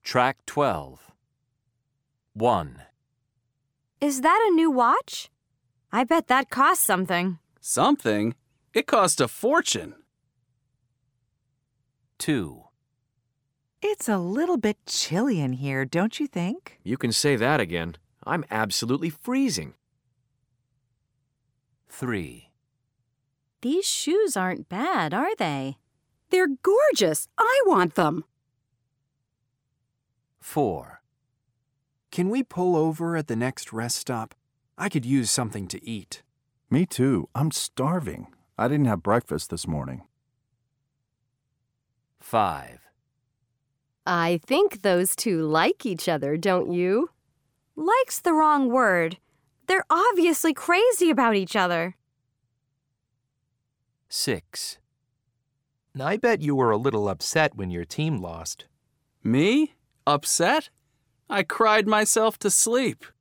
Track 12. 1. Is that a new watch? I bet that costs something. Something? It cost a fortune. 2. It's a little bit chilly in here, don't you think? You can say that again. I'm absolutely freezing. 3. These shoes aren't bad, are they? They're gorgeous. I want them. 4. Can we pull over at the next rest stop? I could use something to eat. Me too. I'm starving. I didn't have breakfast this morning. 5. I think those two like each other, don't you? Like's the wrong word. They're obviously crazy about each other. 6. I bet you were a little upset when your team lost. Me? Upset? I cried myself to sleep.